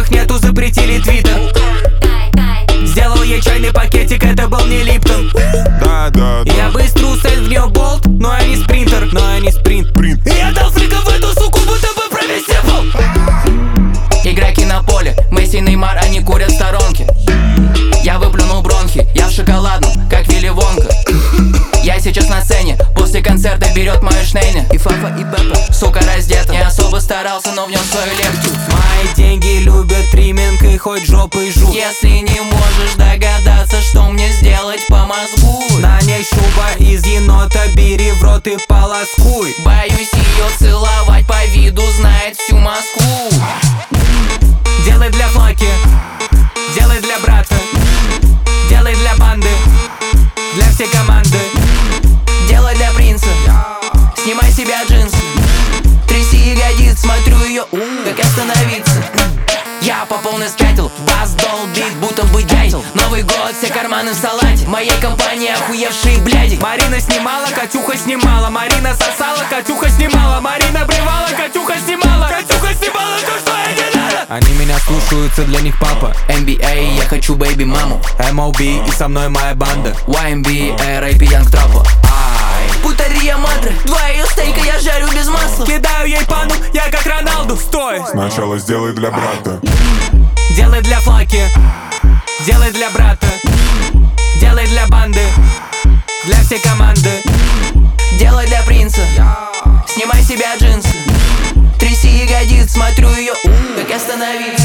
новых нету, запретили твиттер. Сделал ей чайный пакетик, это был не Липтон. Я быстро усадил в нее болт, но я не спринтер. И я дал фрика в эту суку, будто бы провисел. Игроки на поле, Месси, Неймар, они курят в сторонке. Я выплюнул бронхи, я в шоколадном, как Вилли Вонка. Я сейчас на сцене, после концерта берет мою шнейне. И Фафа, и Пеппа, сука, раздета. Не особо старался, но внес свою лепту. Мои деньги любят триминг и хоть жопой жук. Если не можешь догадаться, что мне сделать по мозгу, на ней шуба из енота, бери в рот и полоскуй. боюсь ее целовать, по виду знает всю Москву. Делай для флаки, делай для брата, делай для банды, для всей команды. Делай для принца, снимай с себя джинсы, тряси ягодиц, смотрю ее, как остановиться. Я по полной скатил, бас долбит, будто бы дятел. Новый год, все карманы в салате, в моей компании охуевшие бляди. Марина снимала, Катюха снимала, Марина сосала, Катюха снимала, Марина блевала, Катюха снимала, Катюха снимала то, что ей не надо. Они меня слушаются, для них папа. NBA, я хочу бэйби-маму. MOB и со мной моя банда. YMB, рэп и Янг Трапа. Путария Мадре, два ее стейка я жарю без масла. Кидаю ей пану, я как Роналду, стой. Сначала сделай для брата, делай для флаки, делай для брата, делай для банды, для всей команды. Делай для принца, снимай с себя джинсы, тряси ягодиц, смотрю ее, как остановиться.